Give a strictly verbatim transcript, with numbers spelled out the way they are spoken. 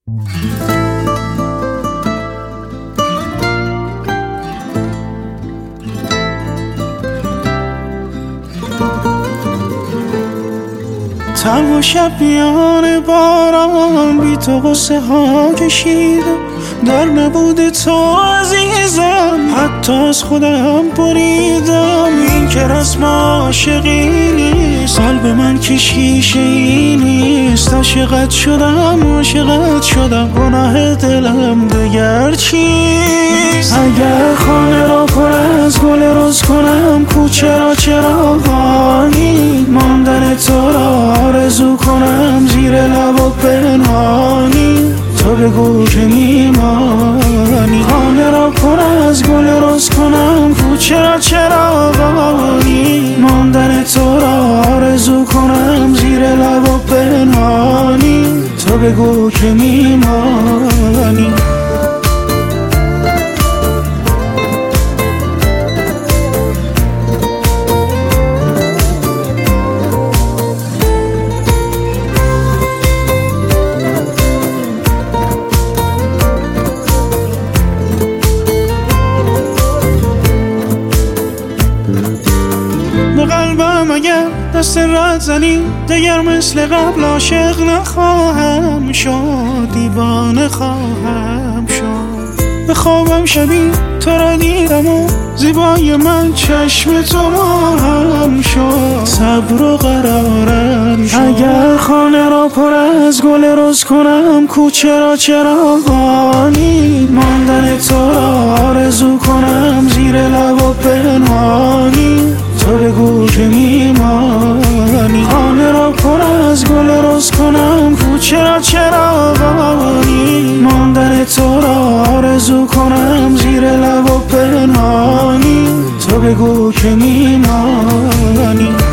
تنها شب میان باران بی تو قصه ها کشیدم، در نبود تو عزیزم حتی از خودم بریدم. این که رسم عاشقی نیست، قلب من که شیشه ای نیست. عاشقت شدم عاشقت شدم، گناه دلم دگر چیست؟ اگر خانه را پر از گل روز کنم، کوچه را چراغانی، ماندن تو را آرزو کنم زیر لب و پنهانی. تو بگو که میمانی، خانه را پر از گل روز کنم، کوچه را چراغانی، ماندن تو را آرزو کنم زیر لب و پنهانی. تو بگو که میمانی. به قلبم اگر دست رد زنی، دیگر مثل قبل عاشق نخواهم شد، دیوانه خواهم شد. به خوابم شبی تو را دیدم و زیبای من چشم تو ماهم شد، صبر و قرارم شد. اگر خانه را پر از گل روز کنم، کوچه را چراغانی، ماندن تو را آرزو کنم زیر لب و پنهانی. تو بگو که میمانی، خانه را پر از گل روز کنم، کوچه را چراغانی، ماندن تو را آرزو کنم زیر لب و پنهانی. تو بگو که میمانی.